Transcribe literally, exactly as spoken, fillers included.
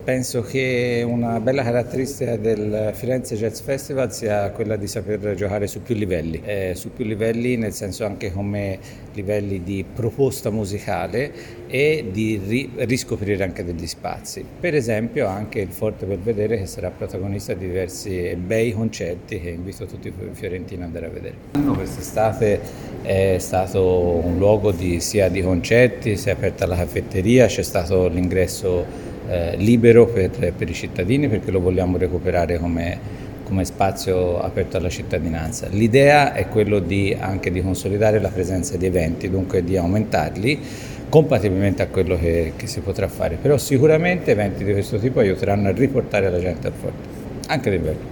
Penso che una bella caratteristica del Firenze Jazz Festival sia quella di saper giocare su più livelli, eh, su più livelli nel senso anche come livelli di proposta musicale e di ri- riscoprire anche degli spazi. Per esempio anche il Forte Belvedere che sarà protagonista di diversi bei concerti che invito tutti i fiorentini ad andare a vedere. Quest'estate è stato un luogo di, sia di concerti, si è aperta la caffetteria, c'è stato l'ingresso eh, libero per, per i cittadini perché lo vogliamo recuperare come, come spazio aperto alla cittadinanza. L'idea è quello di anche di consolidare la presenza di eventi, dunque di aumentarli compatibilmente a quello che, che si potrà fare, però sicuramente eventi di questo tipo aiuteranno a riportare la gente al forte, anche d'inverno.